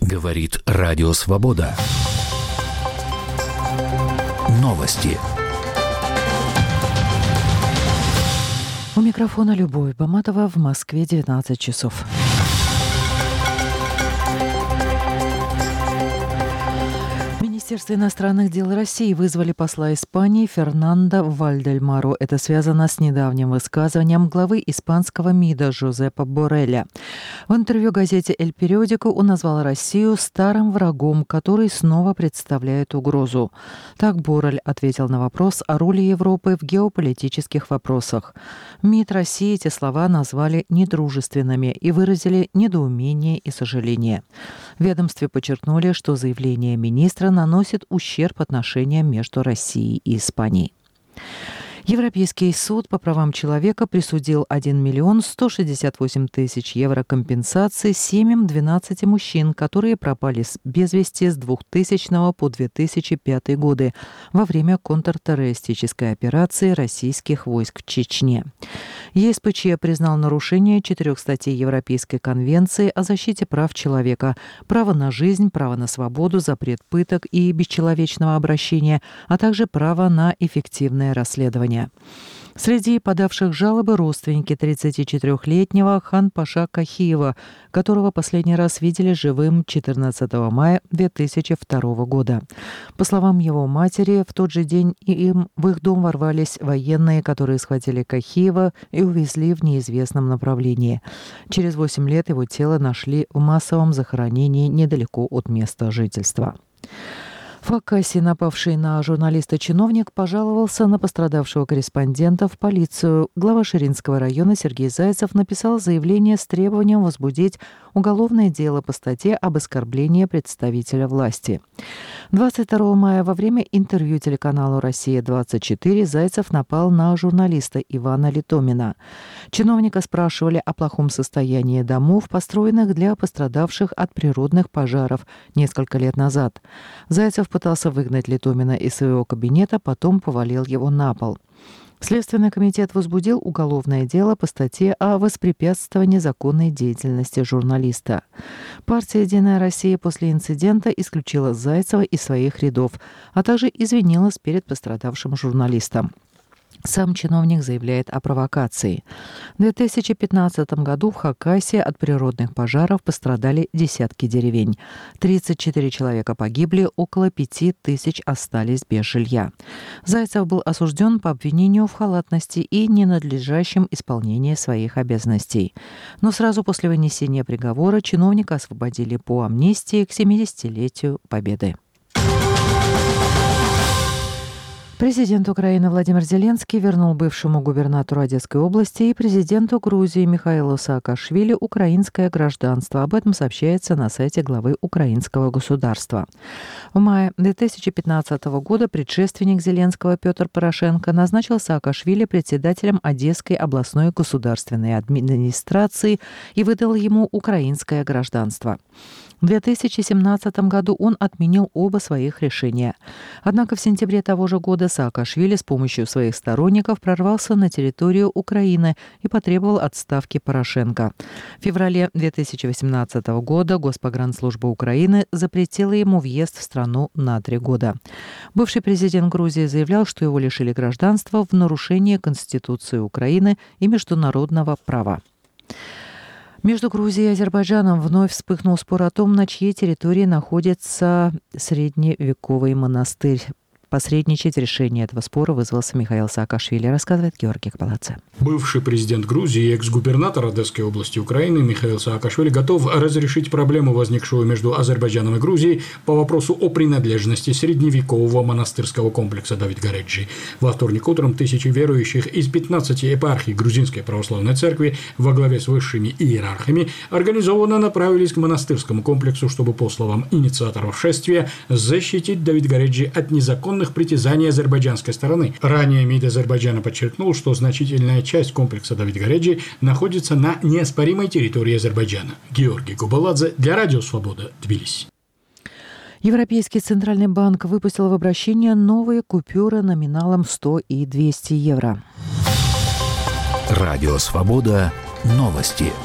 Говорит Радио Свобода. Новости. У микрофона Любовь Баматова, в Москве 19 часов. Министерство иностранных дел России вызвали посла Испании Фернандо Вальдельмару. Это связано с недавним высказыванием главы испанского МИДа Жозепа Борреля. В интервью газете «Эль Периодико» он назвал Россию старым врагом, который снова представляет угрозу. Так Боррель ответил на вопрос о роли Европы в геополитических вопросах. МИД России эти слова назвали недружественными и выразили недоумение и сожаление. В ведомстве подчеркнули, что заявление министра наносит ущерб отношениям между Россией и Испанией. Европейский суд по правам человека присудил 1 миллион 168 тысяч евро компенсации семьям 12 мужчин, которые пропали без вести с 2000 по 2005 годы во время контртеррористической операции российских войск в Чечне. ЕСПЧ признал нарушение 4 статей Европейской конвенции о защите прав человека: право на жизнь, право на свободу, запрет пыток и бесчеловечного обращения, а также право на эффективное расследование. Среди подавших жалобы родственники 34-летнего Хан-Паша Кахиева, которого последний раз видели живым 14 мая 2002 года. По словам его матери, в тот же день в их дом ворвались военные, которые схватили Кахиева и увезли в неизвестном направлении. Через 8 лет его тело нашли в массовом захоронении недалеко от места жительства. В Хакасии напавший на журналиста чиновник пожаловался на пострадавшего корреспондента в полицию. Глава Ширинского района Сергей Зайцев написал заявление с требованием возбудить уголовное дело по статье об оскорблении представителя власти. 22 мая во время интервью телеканалу «Россия-24» Зайцев напал на журналиста Ивана Литомина. Чиновника спрашивали о плохом состоянии домов, построенных для пострадавших от природных пожаров несколько лет назад. Зайцев пытался выгнать Литомина из своего кабинета, потом повалил его на пол. Следственный комитет возбудил уголовное дело по статье о воспрепятствовании законной деятельности журналиста. Партия «Единая Россия» после инцидента исключила Зайцева из своих рядов, а также извинилась перед пострадавшим журналистом. Сам чиновник заявляет о провокации. В 2015 году в Хакасии от природных пожаров пострадали десятки деревень. 34 человека погибли, около 5000 остались без жилья. Зайцев был осужден по обвинению в халатности и ненадлежащем исполнении своих обязанностей. Но сразу после вынесения приговора чиновника освободили по амнистии к 70-летию Победы. Президент Украины Владимир Зеленский вернул бывшему губернатору Одесской области и президенту Грузии Михаилу Саакашвили украинское гражданство. Об этом сообщается на сайте главы украинского государства. В мае 2015 года предшественник Зеленского Петр Порошенко назначил Саакашвили председателем Одесской областной государственной администрации и выдал ему украинское гражданство. В 2017 году он отменил оба своих решения. Однако в сентябре того же года Саакашвили с помощью своих сторонников прорвался на территорию Украины и потребовал отставки Порошенко. В феврале 2018 года Госпогранслужба Украины запретила ему въезд в страну на 3 года. Бывший президент Грузии заявлял, что его лишили гражданства в нарушение Конституции Украины и международного права. Между Грузией и Азербайджаном вновь вспыхнул спор о том, на чьей территории находится средневековый монастырь. Посредничать в решении этого спора вызвался Михаил Саакашвили, рассказывает Георгий Капаладзе. Бывший президент Грузии и экс-губернатор Одесской области Украины Михаил Саакашвили готов разрешить проблему, возникшую между Азербайджаном и Грузией, по вопросу о принадлежности средневекового монастырского комплекса Давид-Гареджи. Во вторник утром тысячи верующих из 15 епархий Грузинской православной церкви во главе с высшими иерархами организованно направились к монастырскому комплексу, чтобы, по словам инициаторов шествия, защитить Давид-Гареджи от незаконных притязаний азербайджанской стороны. Ранее МИД Азербайджана подчеркнул, что значительная часть комплекса Давид-Гареджи находится на неоспоримой территории Азербайджана. Георгий Капаладзе для Радио Свобода, Тбилиси. Европейский центральный банк выпустил в обращение новые купюры номиналом 100 и 200 евро. Радио Свобода. Новости.